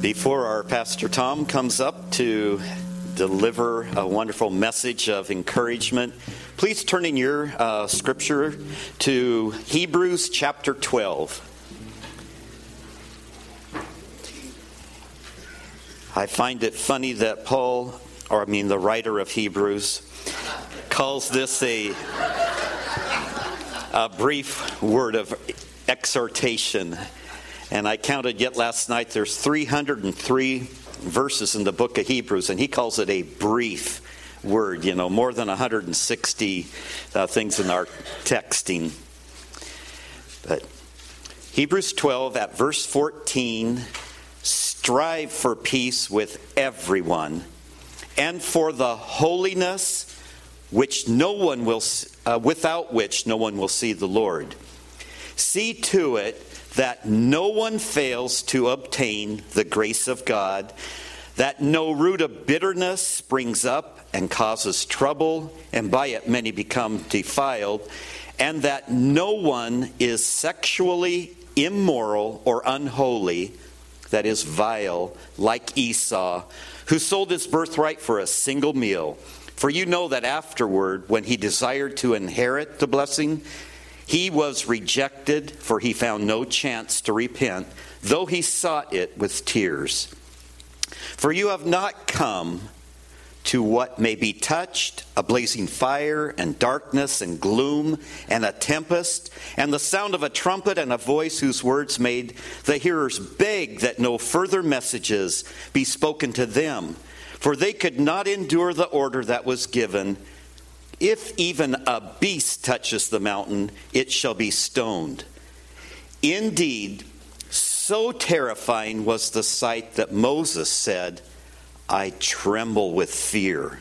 Before our Pastor Tom comes up to deliver a wonderful message of encouragement, please turn in your scripture to Hebrews chapter 12. I find it funny that the writer of Hebrews, calls this a brief word of exhortation. And I counted yet last night, there's 303 verses in the book of Hebrews, and he calls it a brief word, more than 160 things in our texting. But Hebrews 12 at verse 14, strive for peace with everyone and for the holiness without which no one will see the Lord. See to it that no one fails to obtain the grace of God, that no root of bitterness springs up and causes trouble, and by it many become defiled, and that no one is sexually immoral or unholy, that is vile, like Esau, who sold his birthright for a single meal. For you know that afterward, when he desired to inherit the blessing, he was rejected, for he found no chance to repent, though he sought it with tears. For you have not come to what may be touched, a blazing fire and darkness and gloom and a tempest and the sound of a trumpet and a voice whose words made the hearers beg that no further messages be spoken to them, for they could not endure the order that was given. If even a beast touches the mountain, it shall be stoned. Indeed, so terrifying was the sight that Moses said, I tremble with fear.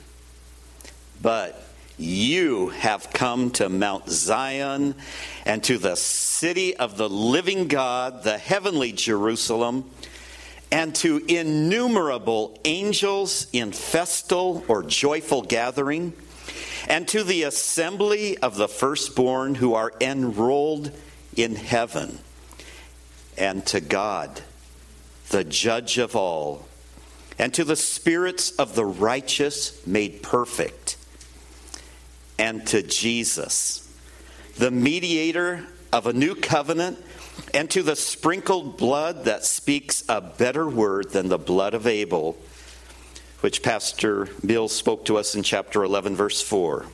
But you have come to Mount Zion and to the city of the living God, the heavenly Jerusalem, and to innumerable angels in festal or joyful gathering, and to the assembly of the firstborn who are enrolled in heaven, and to God, the judge of all, and to the spirits of the righteous made perfect, and to Jesus, the mediator of a new covenant, and to the sprinkled blood that speaks a better word than the blood of Abel, which Pastor Bill spoke to us in chapter 11, verse 4.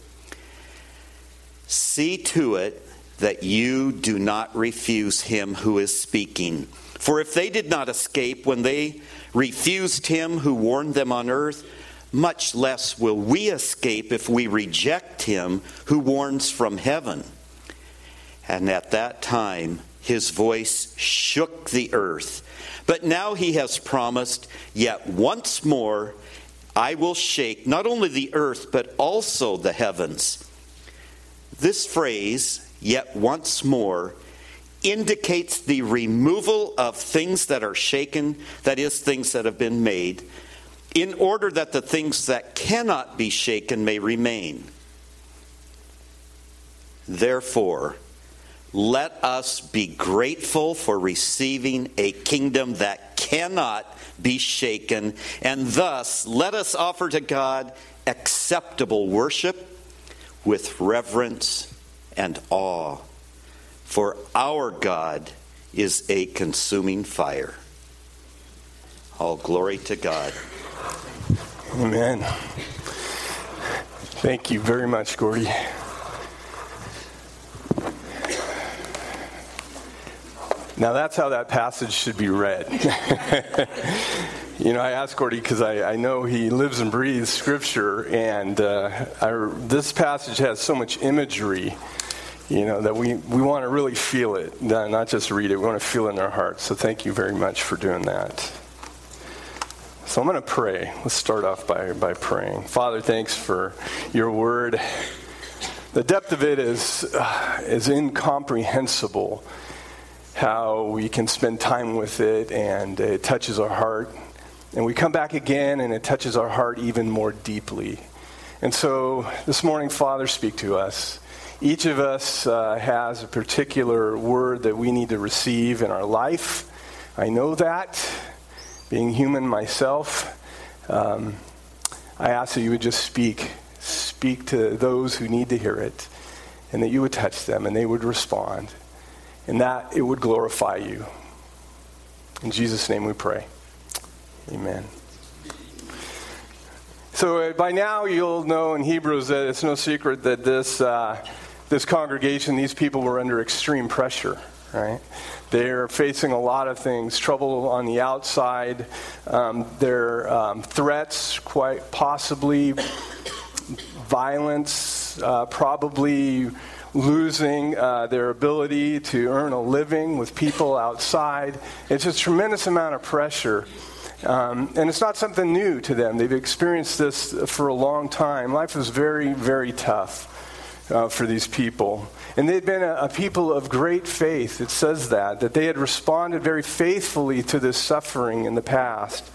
See to it that you do not refuse him who is speaking. For if they did not escape when they refused him who warned them on earth, much less will we escape if we reject him who warns from heaven. And at that time his voice shook the earth. But now he has promised, yet once more I will shake not only the earth, but also the heavens. This phrase, yet once more, indicates the removal of things that are shaken, that is, things that have been made, in order that the things that cannot be shaken may remain. Therefore, let us be grateful for receiving a kingdom that cannot be shaken, and thus let us offer to God acceptable worship with reverence and awe, for our God is a consuming fire. All glory to God. Amen. Thank you very much, Gordy. Now that's how that passage should be read. I asked Gordy because I know he lives and breathes Scripture, and this passage has so much imagery, that we want to really feel it, not just read it. We want to feel it in our hearts. So thank you very much for doing that. So I'm going to pray. Let's start off by praying. Father, thanks for your word. The depth of it is incomprehensible. How we can spend time with it, and it touches our heart. And we come back again, and it touches our heart even more deeply. And so this morning, Father, speak to us. Each of us has a particular word that we need to receive in our life. I know that. being human myself, I ask that you would just speak to those who need to hear it, and that you would touch them and they would respond, and that it would glorify you. In Jesus' name we pray. Amen. So by now you'll know in Hebrews that it's no secret that this congregation, these people were under extreme pressure, right? They're facing a lot of things, trouble on the outside, their threats, quite possibly violence, probably losing their ability to earn a living with people outside. It's a tremendous amount of pressure. And it's not something new to them. They've experienced this for a long time. Life was very, very tough for these people. And they'd been a people of great faith. It says that they had responded very faithfully to this suffering in the past.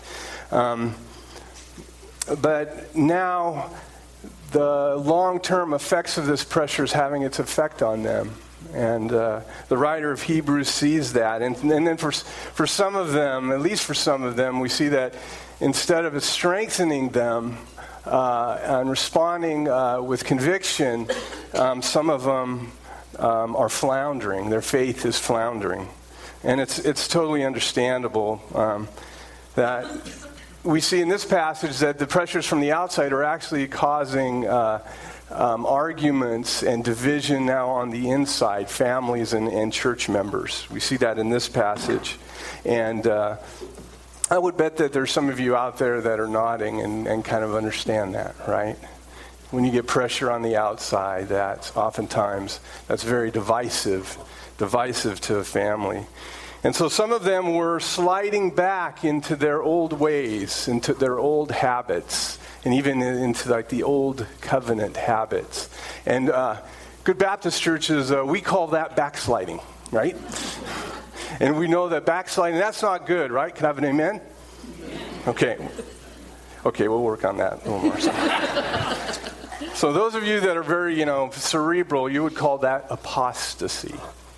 But now the long-term effects of this pressure is having its effect on them. And the writer of Hebrews sees that. And then for some of them, at least for some of them, we see that instead of it strengthening them and responding with conviction, some of them are floundering. Their faith is floundering. And it's totally understandable that we see in this passage that the pressures from the outside are actually causing arguments and division now on the inside, families and church members. We see that in this passage. And I would bet that there's some of you out there that are nodding and kind of understand that, right? When you get pressure on the outside, that's very divisive to a family. And so some of them were sliding back into their old ways, into their old habits, and even into like the old covenant habits. And good Baptist churches, we call that backsliding, right? And we know that backsliding, that's not good, right? Can I have an amen? Okay, we'll work on that a little more. So those of you that are very, cerebral, you would call that apostasy.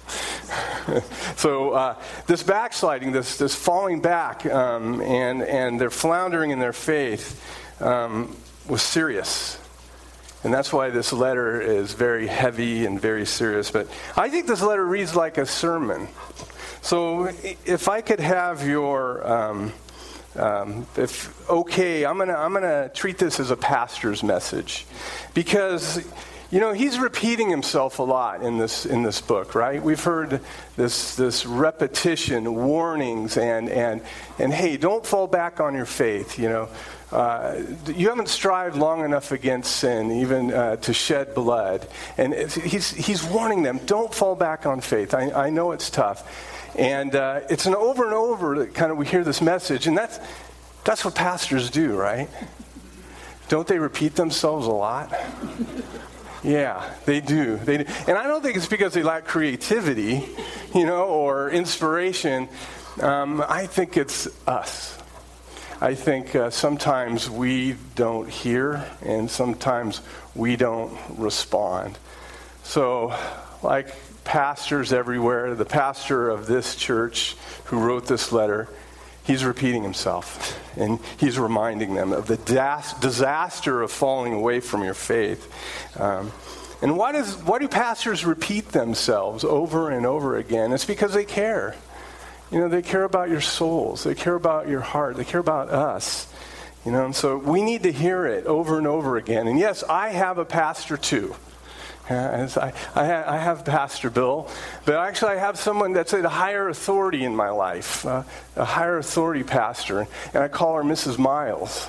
So this backsliding, this falling back, and they're floundering in their faith was serious. And that's why this letter is very heavy and very serious. But I think this letter reads like a sermon. So if I could have your, I'm gonna treat this as a pastor's message, because he's repeating himself a lot in this book, right? We've heard this repetition, warnings, and hey, don't fall back on your faith. You haven't strived long enough against sin, even to shed blood. And he's warning them, don't fall back on faith. I know it's tough. And it's an over and over that kind of we hear this message, and that's what pastors do, right? Don't they repeat themselves a lot? Yeah, they do. And I don't think it's because they lack creativity, or inspiration. I think it's us. I think sometimes we don't hear, and sometimes we don't respond. So, like pastors everywhere, the pastor of this church who wrote this letter, he's repeating himself, and he's reminding them of the disaster of falling away from your faith. And why do pastors repeat themselves over and over again? It's because they care. They care about your souls. They care about your heart. They care about us. And so we need to hear it over and over again. And yes, I have a pastor too. I have Pastor Bill, but actually I have someone that's a higher authority in my life, a higher authority pastor, and I call her Mrs. Miles.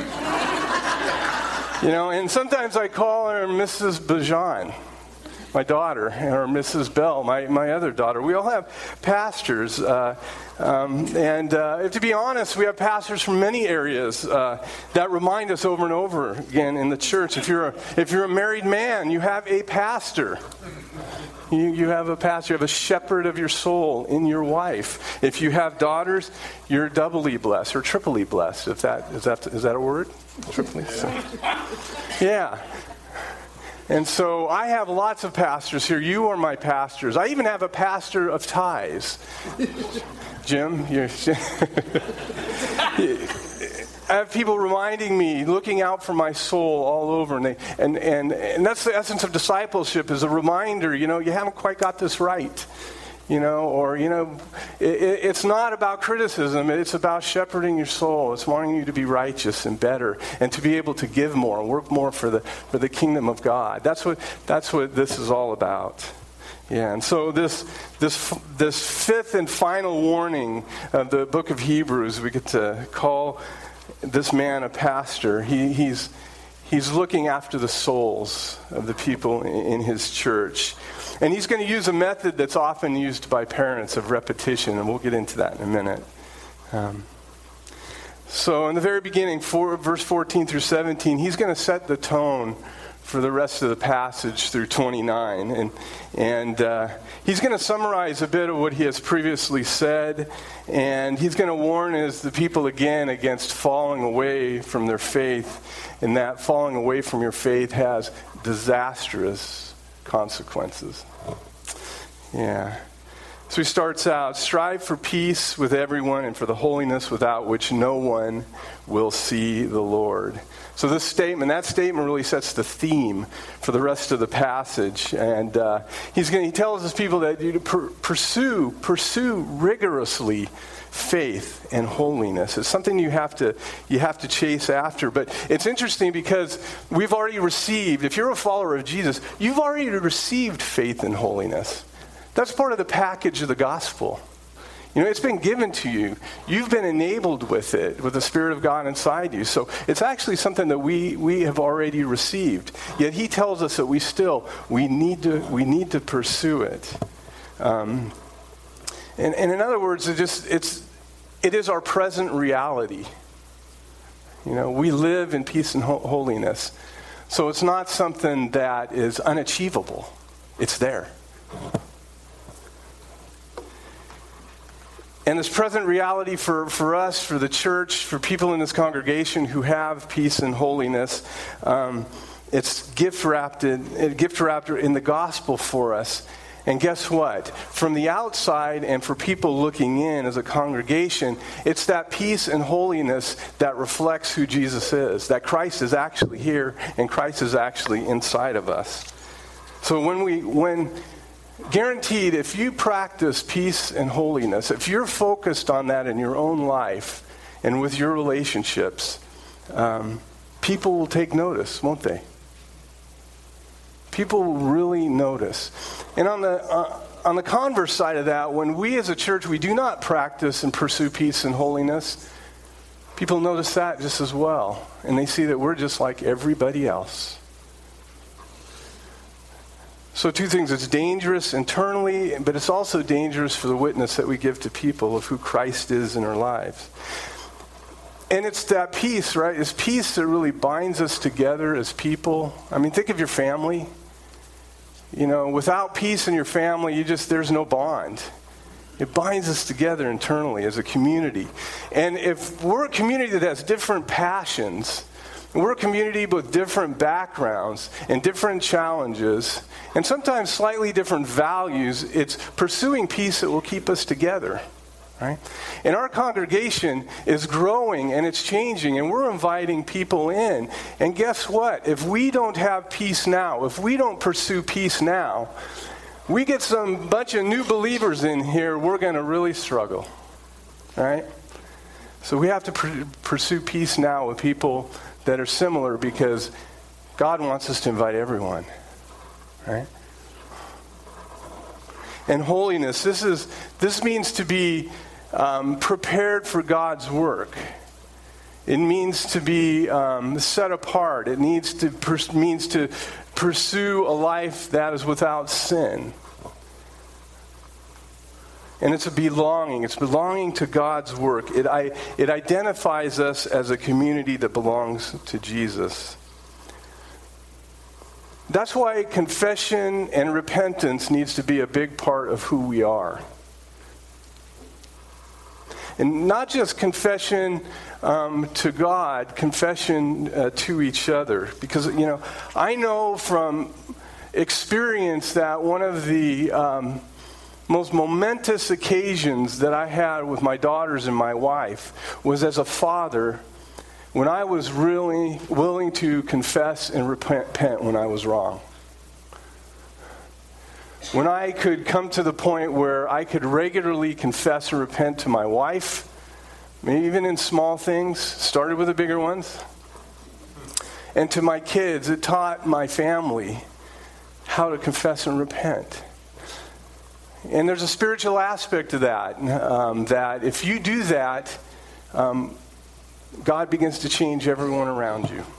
And sometimes I call her Mrs. Bajan, my daughter, or Mrs. Bell, my other daughter. We all have pastors. And to be honest, we have pastors from many areas that remind us over and over again in the church. If you're a married man, you have a pastor. You have a pastor. You have a shepherd of your soul in your wife. If you have daughters, you're doubly blessed or triply blessed. Is that a word? Triply. Yeah. And so I have lots of pastors here. You are my pastors. I even have a pastor of ties. Jim, I have people reminding me, looking out for my soul all over, and that's the essence of discipleship, is a reminder, you haven't quite got this right, it's not about criticism, it's about shepherding your soul. It's wanting you to be righteous and better, and to be able to give more, and work more for the kingdom of God. That's what this is all about. Yeah, and so this fifth and final warning of the book of Hebrews, we get to call this man a pastor. He's looking after the souls of the people in his church. And he's going to use a method that's often used by parents of repetition, and we'll get into that in a minute. So in the very beginning, verse 14 through 17, he's going to set the tone for the rest of the passage through 29. And he's going to summarize a bit of what he has previously said, and he's going to warn the people again against falling away from their faith, and that falling away from your faith has disastrous consequences. Yeah. So he starts out, strive for peace with everyone and for the holiness without which no one will see the Lord. So that statement really sets the theme for the rest of the passage. And he tells his people that you pursue rigorously faith and holiness. It's something you have to chase after. But it's interesting because we've already received, if you're a follower of Jesus, you've already received faith and holiness. That's part of the package of the gospel. It's been given to you. You've been enabled with it, with the Spirit of God inside you. So it's actually something that we have already received. Yet he tells us that we need to pursue it. And in other words, it is our present reality. We live in peace and holiness. So it's not something that is unachievable. It's there. And this present reality for us, for the church, for people in this congregation who have peace and holiness, it's gift wrapped in the gospel for us. And guess what? From the outside and for people looking in as a congregation, it's that peace and holiness that reflects who Jesus is, that Christ is actually here and Christ is actually inside of us. So when guaranteed, if you practice peace and holiness, if you're focused on that in your own life and with your relationships, people will take notice, won't they? People will really notice. And on the converse side of that, when we as a church, we do not practice and pursue peace and holiness, people notice that just as well. And they see that we're just like everybody else. So two things, it's dangerous internally, but it's also dangerous for the witness that we give to people of who Christ is in our lives. And it's that peace, right? It's peace that really binds us together as people. I mean, think of your family. Without peace in your family, there's no bond. It binds us together internally as a community. And if we're a community that has different passions, we're a community with different backgrounds and different challenges, and sometimes slightly different values, it's pursuing peace that will keep us together, right? And our congregation is growing and it's changing, and we're inviting people in. And guess what? If we don't have peace now, if we don't pursue peace now, we get some bunch of new believers in here, we're going to really struggle, right? So we have to pursue peace now with people that are similar, because God wants us to invite everyone, right? And holiness, this means to be prepared for God's work. It means to be set apart. It means to pursue a life that is without sin. And it's a belonging. It's belonging to God's work. It identifies us as a community that belongs to Jesus. That's why confession and repentance needs to be a big part of who we are. And not just confession to God, confession to each other. Because, I know from experience that one of the most momentous occasions that I had with my daughters and my wife was as a father, when I was really willing to confess and repent when I was wrong. When I could come to the point where I could regularly confess and repent to my wife, maybe even in small things, started with the bigger ones, and to my kids. It taught my family how to confess and repent. And there's a spiritual aspect to that, that if you do that, God begins to change everyone around you.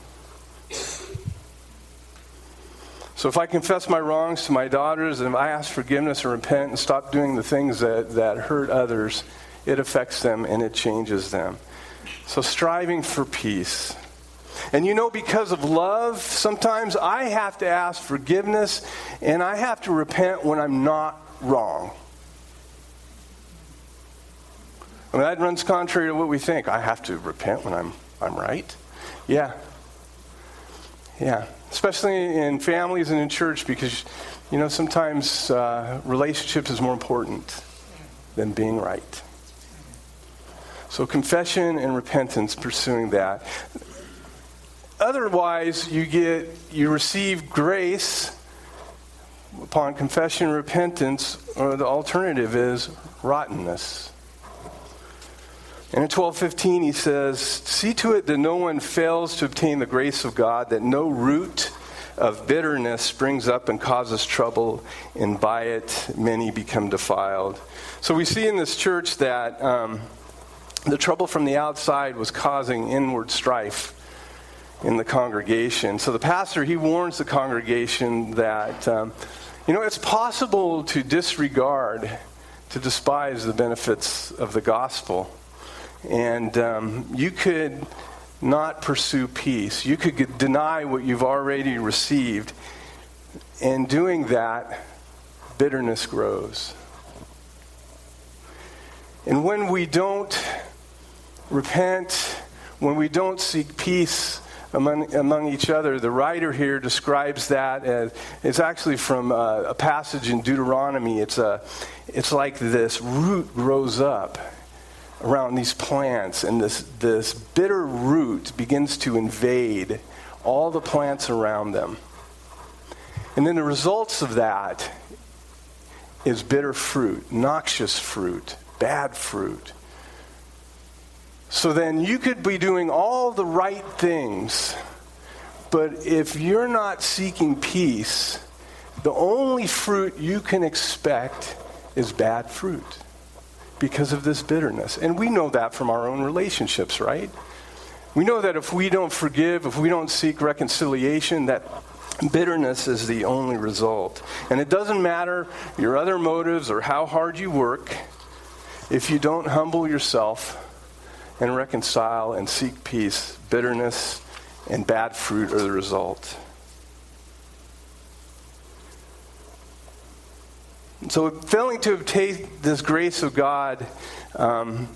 So if I confess my wrongs to my daughters, and if I ask forgiveness and repent and stop doing the things that hurt others, it affects them and it changes them. So striving for peace. And because of love, sometimes I have to ask forgiveness and I have to repent when I'm not wrong. I mean, that runs contrary to what we think. I have to repent when I'm right. Yeah. Especially in families and in church, because sometimes relationships is more important than being right. So confession and repentance, pursuing that. Otherwise, you receive grace upon confession and repentance, or the alternative is rottenness. And in 12:15 he says, "See to it that no one fails to obtain the grace of God, that no root of bitterness springs up and causes trouble, and by it many become defiled." So we see in this church that the trouble from the outside was causing inward strife in the congregation. So the pastor, he warns the congregation that, it's possible to disregard, to despise the benefits of the gospel. And you could not pursue peace. You could deny what you've already received. And doing that, bitterness grows. And when we don't repent, when we don't seek peace among each other, the writer here describes that as, it's actually from a passage in Deuteronomy. It's like this root grows up around these plants, and this bitter root begins to invade all the plants around them. And then the results of that is bitter fruit, noxious fruit, bad fruit. So then you could be doing all the right things, but if you're not seeking peace, the only fruit you can expect is bad fruit because of this bitterness. And we know that from our own relationships, right? We know that if we don't forgive, if we don't seek reconciliation, that bitterness is the only result. And it doesn't matter your other motives or how hard you work, if you don't humble yourself and reconcile and seek peace, bitterness and bad fruit are the result. So failing to obtain this grace of God and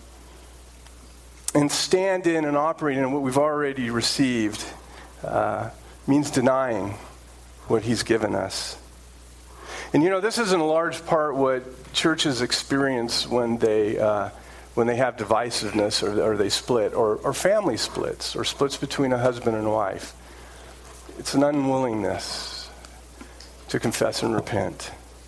stand in and operate in what we've already received means denying what he's given us. And this is in a large part what churches experience when they have divisiveness, or they split, or family splits, or splits between a husband and wife. It's an unwillingness to confess and repent.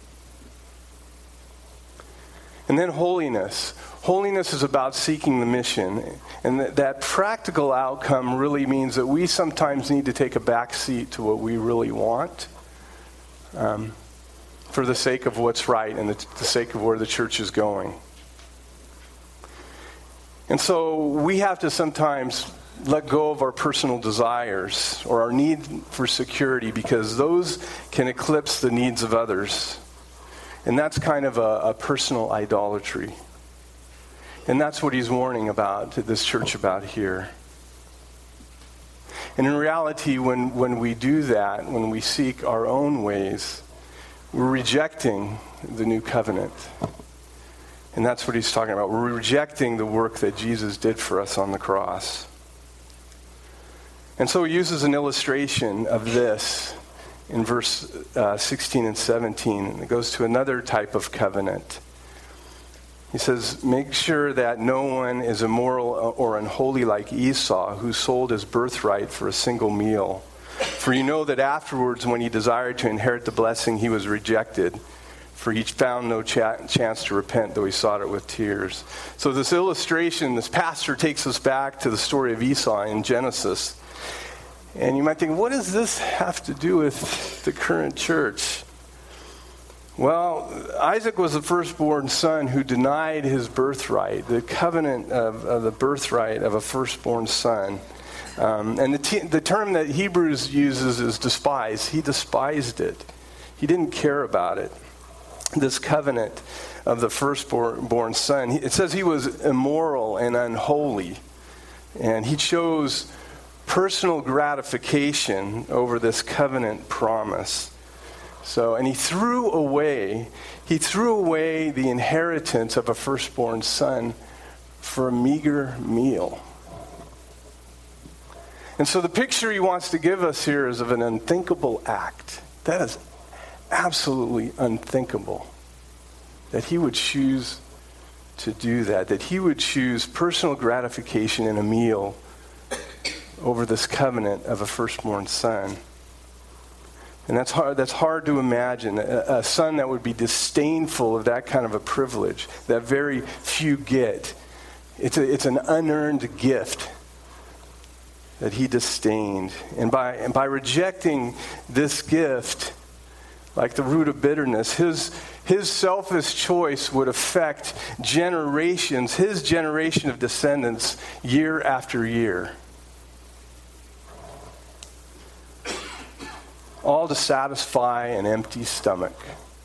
And then holiness. Holiness is about seeking the mission. And that practical outcome really means that we sometimes need to take a back seat to what we really want for the sake of what's right and the sake of where the church is going. And so we have to sometimes let go of our personal desires or our need for security, because those can eclipse the needs of others. And that's kind of a personal idolatry. And that's what he's warning about to this church about here. And in reality, when we do that, when we seek our own ways, we're rejecting the new covenant. And that's what he's talking about. We're rejecting the work that Jesus did for us on the cross. And so he uses an illustration of this in verse 16 and 17. And it goes to another type of covenant. He says, make sure that no one is immoral or unholy like Esau, who sold his birthright for a single meal. For you know that afterwards, when he desired to inherit the blessing, he was rejected. For he found no chance to repent, though he sought it with tears. So this illustration, this pastor takes us back to the story of Esau in Genesis. And you might think, what does this have to do with the current church? Well, Isaac was the firstborn son who denied his birthright, the covenant of the birthright of a firstborn son. And the term that Hebrews uses is despise. He despised it. He didn't care about it. This covenant of the firstborn son, it says he was immoral and unholy. And he chose personal gratification over this covenant promise. So, and he threw away the inheritance of a firstborn son for a meager meal. And so the picture he wants to give us here is of an unthinkable act. That is absolutely unthinkable. That he would choose to do that he would choose personal gratification in a meal over this covenant of a firstborn son. And that's hard to imagine. A son that would be disdainful of that kind of a privilege, that very few get. It's an unearned gift that he disdained. And by rejecting this gift, like the root of bitterness, his selfish choice would affect generations, his generation of descendants, year after year. All to satisfy an empty stomach.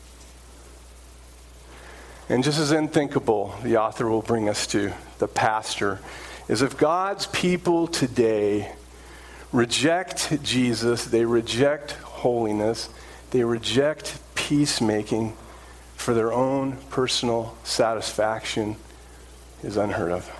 And just as unthinkable, the author will bring us to, the pastor, is if God's people today reject Jesus, they reject holiness, they reject peacemaking for their own personal satisfaction, is unheard of.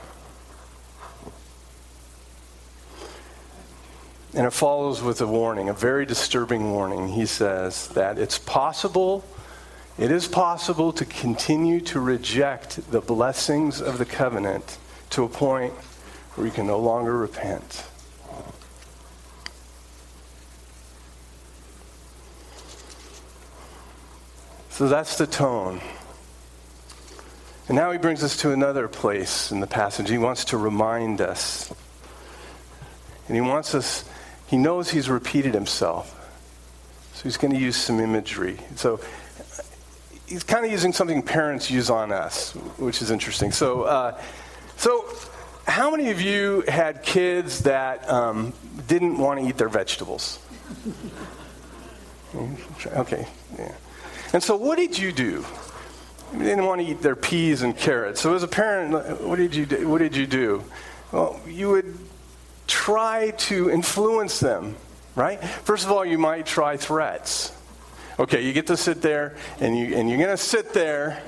And it follows with a warning, a very disturbing warning. He says that it is possible to continue to reject the blessings of the covenant to a point where you can no longer repent. So that's the tone. And now he brings us to another place in the passage. He wants to remind us. And he knows he's repeated himself. So he's going to use some imagery. So he's kind of using something parents use on us, which is interesting. So how many of you had kids that didn't want to eat their vegetables? Okay, yeah. And so what did you do? They didn't want to eat their peas and carrots. So as a parent, what did you do? Well, you would try to influence them, right? First of all, you might try threats. Okay, you get to sit there, and you're going to sit there,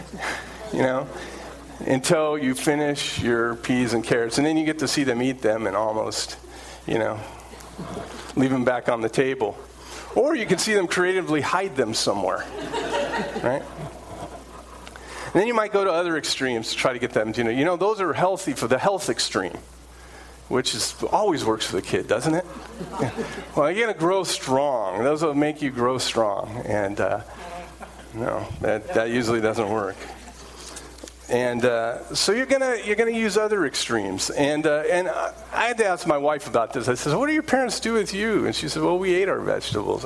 until you finish your peas and carrots, and then you get to see them eat them and almost, leave them back on the table. Or you can see them creatively hide them somewhere, right? And then you might go to other extremes to try to get them, those are healthy for the health extreme, which always works for the kid, doesn't it? Yeah. Well, you're going to grow strong. Those will make you grow strong. And no, that usually doesn't work. And so you're gonna use other extremes. And I had to ask my wife about this. I said, "What do your parents do with you?" And she said, "Well, we ate our vegetables."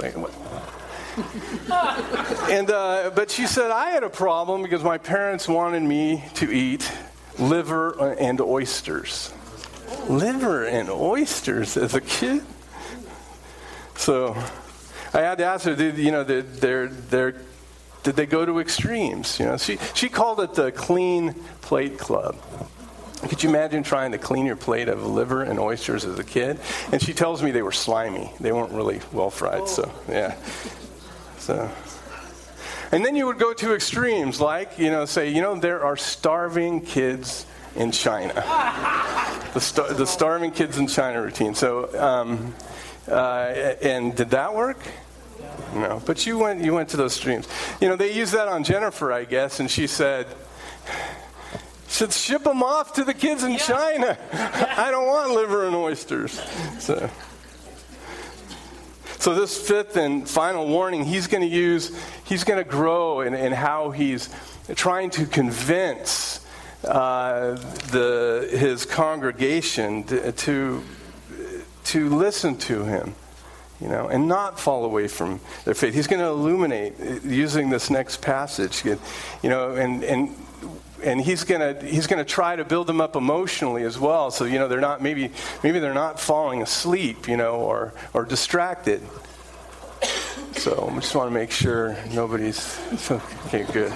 But she said, I had a problem because my parents wanted me to eat liver and oysters. Liver and oysters as a kid? So I had to ask her, did they go to extremes? She called it the Clean Plate Club. Could you imagine trying to clean your plate of liver and oysters as a kid? And she tells me they were slimy. They weren't really well fried, so yeah. And then you would go to extremes like, there are starving kids in China. The starving kids in China routine. So, and did that work? No, but you went to those streams. They used that on Jennifer, I guess, and she said, ship them off to the kids in China. I don't want liver and oysters. So this fifth and final warning, he's going to grow in how he's trying to convince his congregation to listen to him, and not fall away from their faith. He's going to illuminate using this next passage, and he's going to try to build them up emotionally as well. So they're not maybe they're not falling asleep, or distracted. So I just want to make sure nobody's okay. Good.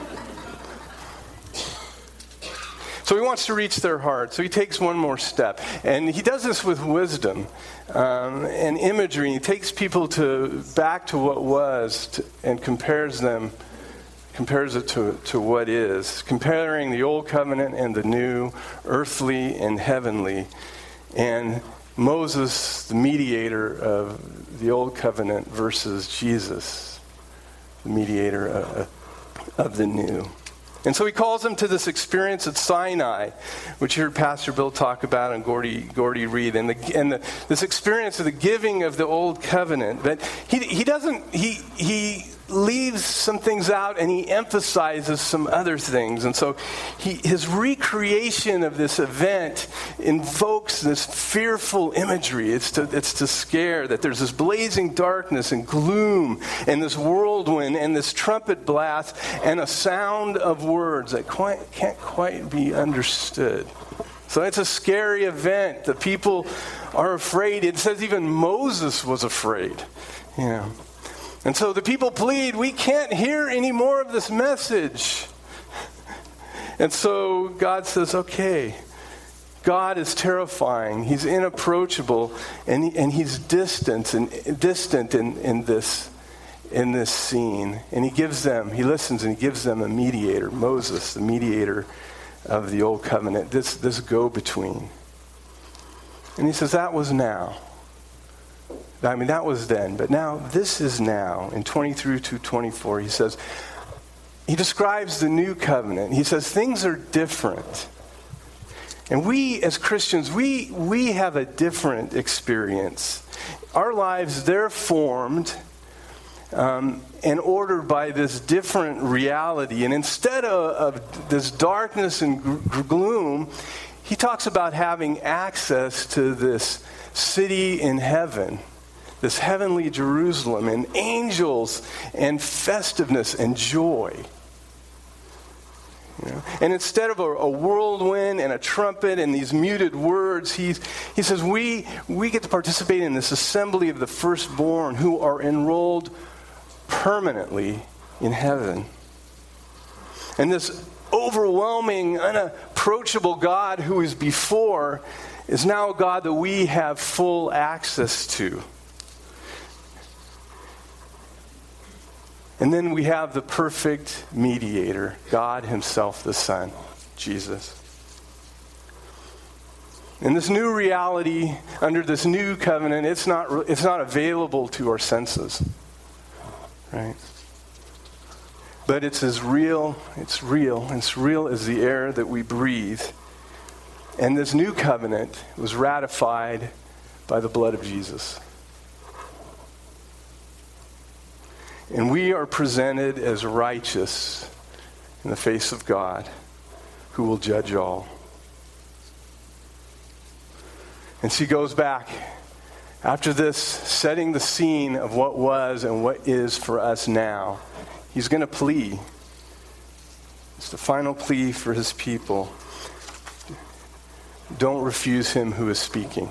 So he wants to reach their heart. So he takes one more step. And he does this with wisdom and imagery. He takes people back to what was and compares it to what is, comparing the old covenant and the new, earthly and heavenly. And Moses, the mediator of the old covenant, versus Jesus, the mediator of the new. And so he calls them to this experience at Sinai, which you heard Pastor Bill talk about and Gordy read, and this experience of the giving of the old covenant. But he leaves some things out and he emphasizes some other things. And so his recreation of this event invokes this fearful imagery. It's to scare, that there's this blazing darkness and gloom and this whirlwind and this trumpet blast and a sound of words that can't quite be understood. So it's a scary event. The people are afraid. It says even Moses was afraid. And so the people plead, we can't hear any more of this message. And so God says, okay, God is terrifying. He's inapproachable, and he's distant in this scene. And he listens and he gives them a mediator, Moses, the mediator of the old covenant, this go-between. And he says, that was now. That was then, but now this is now. In 23 to 24, he describes the new covenant. He says things are different. And we as Christians, we have a different experience. Our lives, they're formed and ordered by this different reality. And instead of this darkness and gloom, he talks about having access to this city in heaven, this heavenly Jerusalem, and angels and festiveness and joy. And instead of a whirlwind and a trumpet and these muted words, he says we get to participate in this assembly of the firstborn who are enrolled permanently in heaven. And this overwhelming, unapproachable God who is before is now a God that we have full access to. And then we have the perfect mediator, God himself, the Son, Jesus. In this new reality, under this new covenant, it's not available to our senses, right? But it's as real as the air that we breathe. And this new covenant was ratified by the blood of Jesus. And we are presented as righteous in the face of God, who will judge all. And she goes back after this, setting the scene of what was and what is for us now. He's going to plea. It's the final plea for his people. Don't refuse him who is speaking.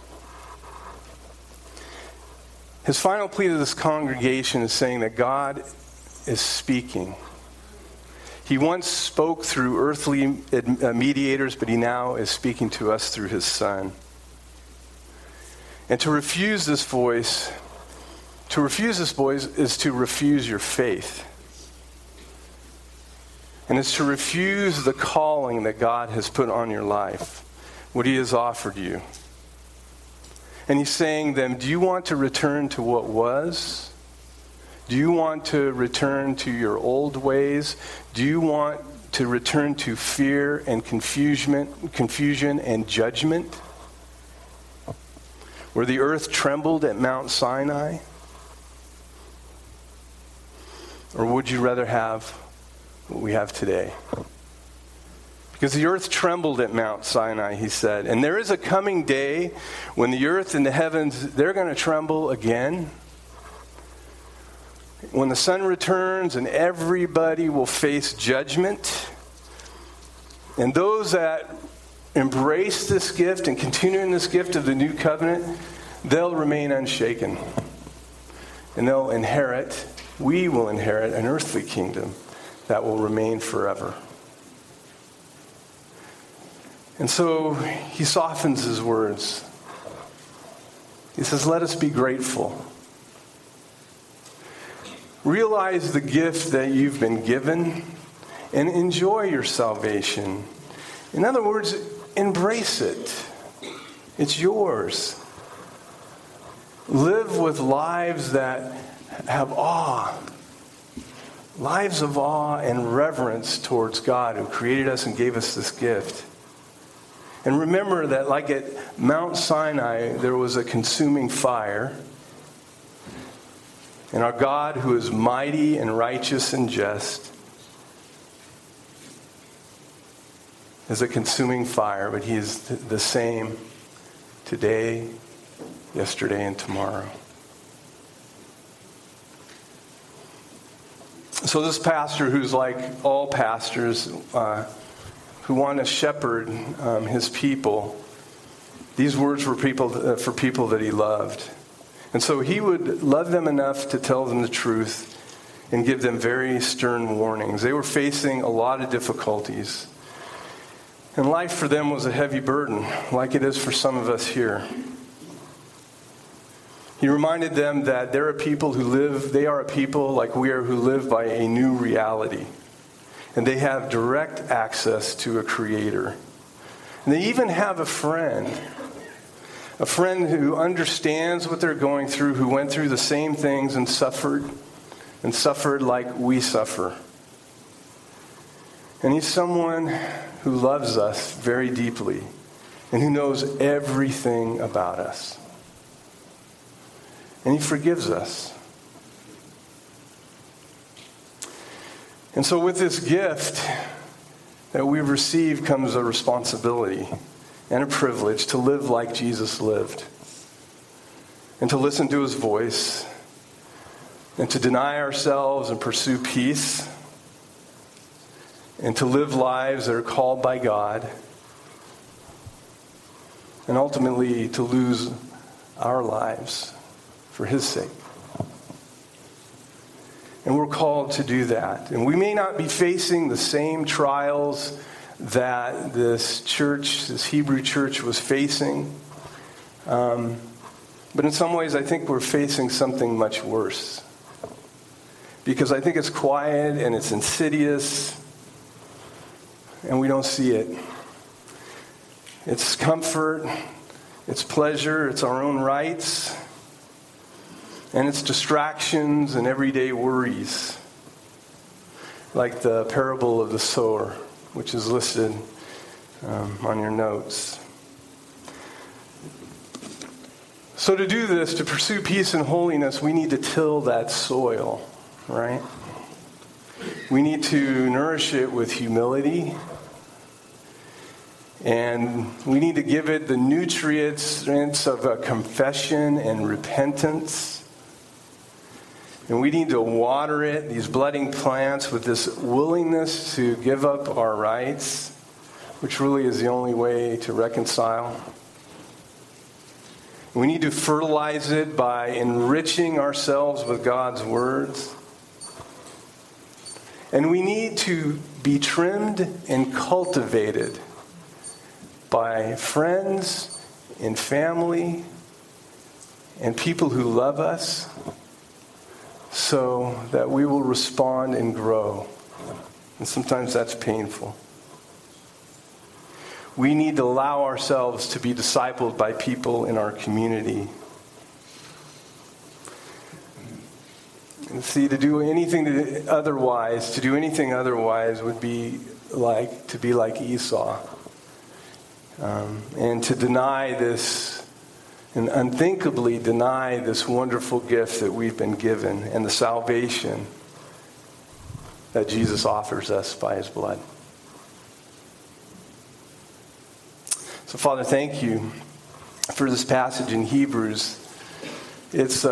His final plea to this congregation is saying that God is speaking. He once spoke through earthly mediators, but he now is speaking to us through his Son. And to refuse this voice is to refuse your faith. And it's to refuse the calling that God has put on your life, what he has offered you. And he's saying to them, do you want to return to what was? Do you want to return to your old ways? Do you want to return to fear and confusion and judgment? Where the earth trembled at Mount Sinai? Or would you rather have what we have today? Because the earth trembled at Mount Sinai, he said. And there is a coming day when the earth and the heavens, they're going to tremble again. When the sun returns and everybody will face judgment. And those that embrace this gift and continue in this gift of the new covenant, they'll remain unshaken. And we will inherit an earthly kingdom that will remain forever. And so he softens his words. He says, let us be grateful. Realize the gift that you've been given and enjoy your salvation. In other words, embrace it. It's yours. Live with lives that have awe. Lives of awe and reverence towards God who created us and gave us this gift. And remember that like at Mount Sinai, there was a consuming fire. And our God, who is mighty and righteous and just, is a consuming fire, but he is the same today, yesterday, and tomorrow. So this pastor, who's like all pastors, who want to shepherd his people, these words were for people that he loved. And so he would love them enough to tell them the truth and give them very stern warnings. They were facing a lot of difficulties. And life for them was a heavy burden, like it is for some of us here. He reminded them that they are a people like we are, who live by a new reality. And they have direct access to a creator. And they even have a friend who understands what they're going through, who went through the same things and suffered like we suffer. And he's someone who loves us very deeply and who knows everything about us. And he forgives us. And so with this gift that we've received comes a responsibility and a privilege to live like Jesus lived, and to listen to his voice, and to deny ourselves and pursue peace, and to live lives that are called by God, and ultimately to lose our lives for his sake. And we're called to do that. And we may not be facing the same trials that this Hebrew church was facing. But in some ways, I think we're facing something much worse. Because I think it's quiet and it's insidious, and we don't see it. It's comfort, it's pleasure, it's our own rights, and it's distractions and everyday worries, like the parable of the sower, which is listed on your notes. So to do this, to pursue peace and holiness, we need to till that soil, right? We need to nourish it with humility. And we need to give it the nutrients of confession and repentance. And we need to water it, these budding plants, with this willingness to give up our rights, which really is the only way to reconcile. We need to fertilize it by enriching ourselves with God's words. And we need to be trimmed and cultivated by friends and family and people who love us, so that we will respond and grow. And sometimes that's painful. We need to allow ourselves to be discipled by people in our community. See, to do anything otherwise would be like Esau. And to deny this, and unthinkably deny this wonderful gift that we've been given and the salvation that Jesus offers us by his blood. So, Father, thank you for this passage in Hebrews. It's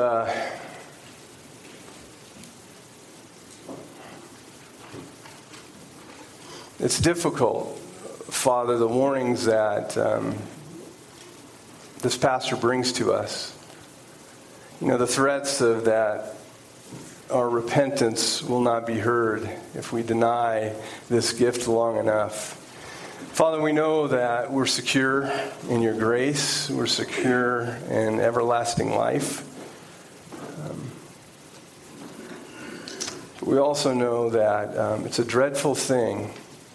difficult, Father, the warnings that this pastor brings to us. The threats of that our repentance will not be heard if we deny this gift long enough. Father, we know that we're secure in your grace. We're secure in everlasting life. But we also know that it's a dreadful thing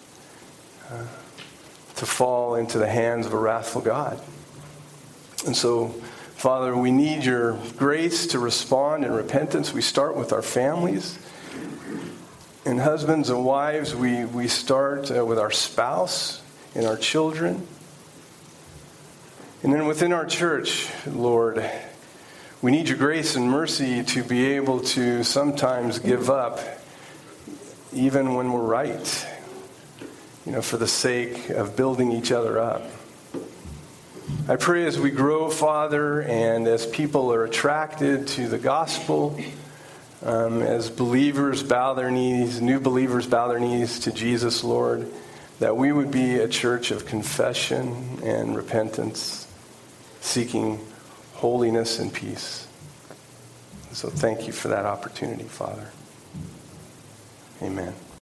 to fall into the hands of a wrathful God. And so, Father, we need your grace to respond in repentance. We start with our families. And husbands and wives, we start with our spouse and our children. And then within our church, Lord, we need your grace and mercy to be able to sometimes give up even when we're right, for the sake of building each other up. I pray as we grow, Father, and as people are attracted to the gospel, as believers bow their knees, new believers bow their knees to Jesus, Lord, that we would be a church of confession and repentance, seeking holiness and peace. So thank you for that opportunity, Father. Amen.